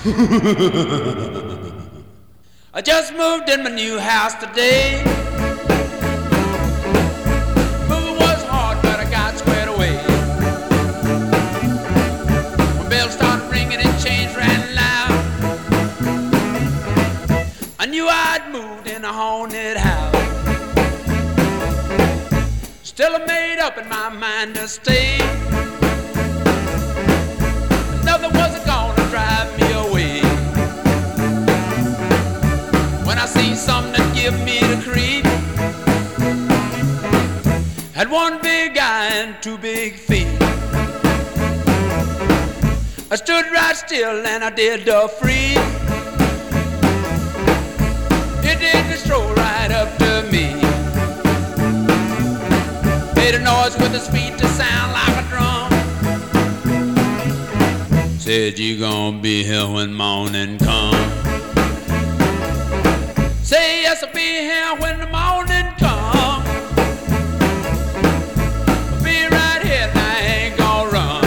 I just moved in my new house today. Moving was hard, but I got squared away. When bells started ringing and chains ran loud, I knew I'd moved in a haunted house. Still I made up in my mind to stay. Nothing wasn't gonna drive me away. When I seen something that give me the creep, had one big eye and two big feet. I stood right still and I did the freeze. It did the stroll right up to me. Made a noise with his feet to sound like a drum. Said you gon' be here when morning come. Say yes, I'll be here when the morning come. I'll be right here and I ain't gon' run.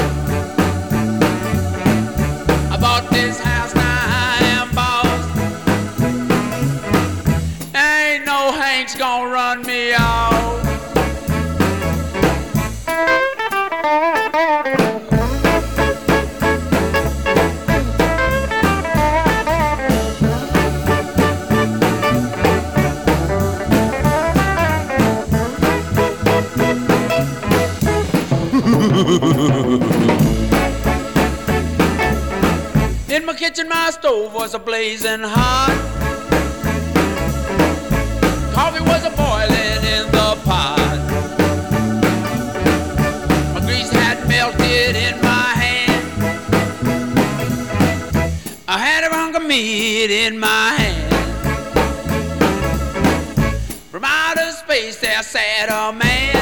I bought this house, now I am boss. Ain't no Hanks gon' run me off. In my kitchen, my stove was a blazing hot. Coffee was a boiling in the pot. My grease had melted in my hand. I had a hunk of meat in my hand. From outer space there sat a man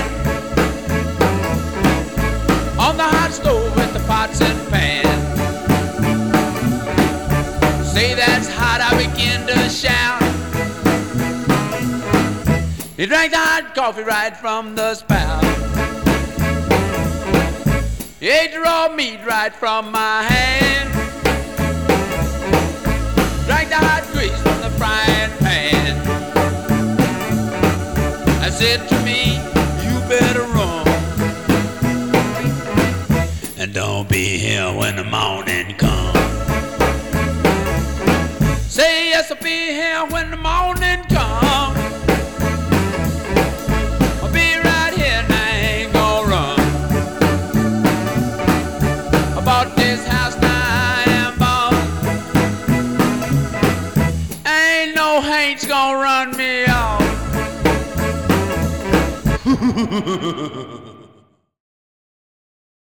on the hot stove with the pots and pans. Say that's hot, I begin to shout. He drank the hot coffee right from the spout. He ate the raw meat right from my hand. Drank the hot grease from the frying pan. I said to me, you better run, and don't be here when the morning comes. Say yes, I'll be here when the morning comes. I'll be right here and I ain't gon' run. I bought this house, now I am boss. Ain't no Hanks gon' run me off.